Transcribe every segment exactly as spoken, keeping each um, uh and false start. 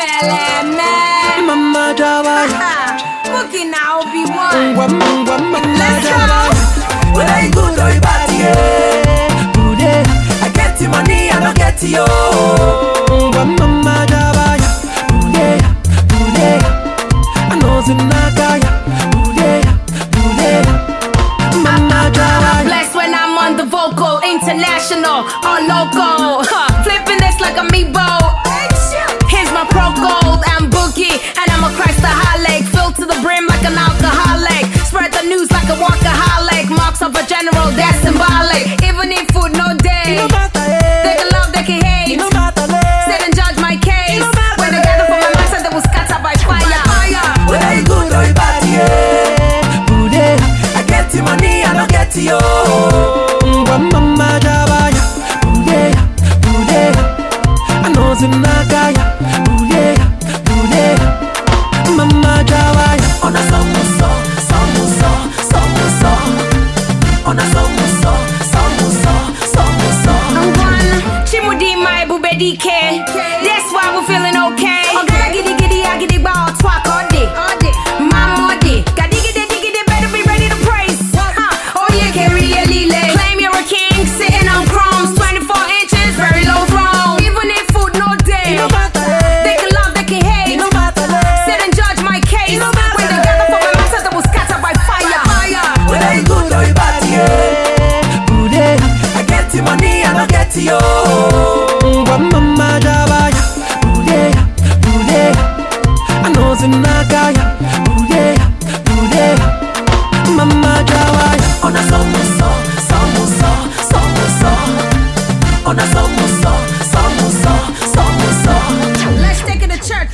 Meleme Mama Jawaya Cookie now be one. Let's go. Whether you good or you bad, yeah. Today I get the money, I don't get you. Mama Jawaya Today, today I know Zinagaya Today, today Mama Jawaya. Blessed when I'm on the vocal, international or local. Huh. Flipping this like a meatball. Here's my pro gold, I'm Boogie, and I'm a Christaholic. Filled to the brim like an alcoholic. Spread the news like a workaholic. Marks of a general, that's symbolic. Even if food no day, they can love, they can hate. Sit and judge my case. When they gather for my master, they will scatter by fire. Whether you good or you bad, yeah. Today I get the money, I don't get you. Mama Jawaya Today, today I know Zinagaya Today, today Mama Jawaya. On a samosa, samosa, samosa. On a samosa, samosa, samosa. I'm one Chimudi my bube D K. That's why we're feeling okay. Okay, giddy giddy, I giddy ball twak all day. Mama day, giddy giddy giddy, better be ready to praise. Huh? Oh yeah, carry a lile. Claim you're a king, sitting on crumbs, twenty-four inches, very low throne. Even if food no day, they can love, they can hate. Sit and judge my case. When they gather for my master, they will scatter by fire. Whether you good or you bad, yeah. Today I get the money, I don't get you. Mama Jawaya Today, today I know Zinagaya Today, today Mama Jawaya. On a samosa, samosa, samosa. On a samosa, samosa, samosa. Let's take it to church.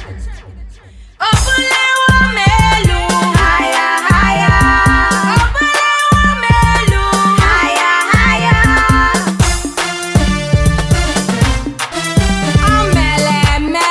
Obulewa melu, higher, higher. Obulewa melu, higher, higher. Omeleme,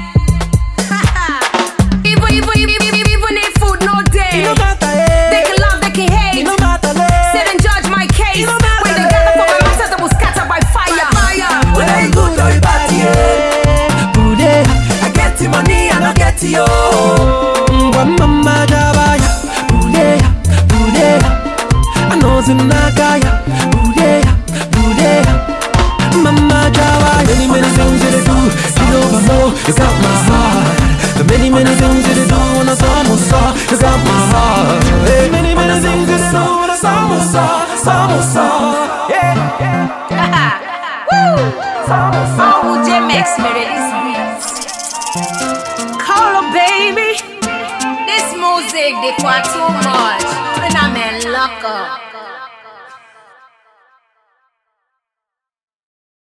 even even even even if food no day, they can love, they can hate. Sit and judge my case. When they gather for my master, they will scatter by fire. Whether you good or you bad, yeah. Today I get the money, I don't get you. Mama Jawaya Today, today I know Zinagaya Today, today Mama Jawaya. Many many things that I do, you know I know you got my heart. The many many things that I do when I samosa, you got my heart. Hey, many many things that I do when I samosa, samosa. Yeah, yeah. Woo! Oh, J-Max made this beat. Call her, baby. This music, they quite too much. And I'm in luck up.